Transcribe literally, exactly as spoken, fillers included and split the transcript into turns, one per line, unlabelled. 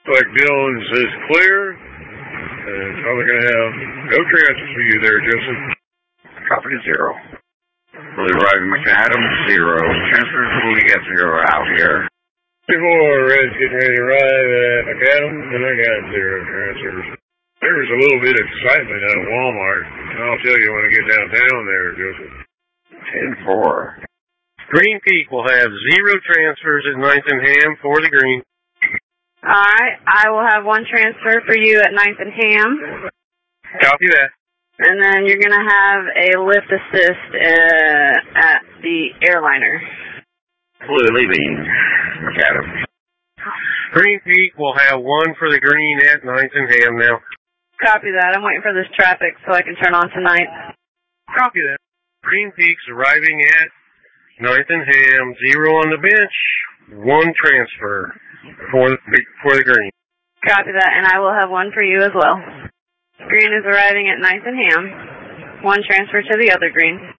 like Dylan says clear. And probably going to have no transfers for you there, Joseph.
Copy to zero. Fully arriving McAdam, zero. Transfers, we got zero out here.
Before Red's getting ready to arrive at McAdam, and I got zero transfers. There was a little bit of excitement out of Walmart. I'll tell you when I get downtown there, Joseph.
ten four.
Green Peak will have zero transfers at ninth and Ham for the green.
All right, I will have one transfer for you at ninth and Ham.
Copy that.
And then you're going to have a lift assist uh, at the airliner.
Blue leaving McAdam.
Green Peak will have one for the green at ninth and Ham now.
Copy that. I'm waiting for this traffic so I can turn on tonight.
Copy that. Green Peak's arriving at ninth and Ham, zero on the bench, one transfer for the, for the green.
Copy that, and I will have one for you as well. Green is arriving at ninth and Ham, one transfer to the other green.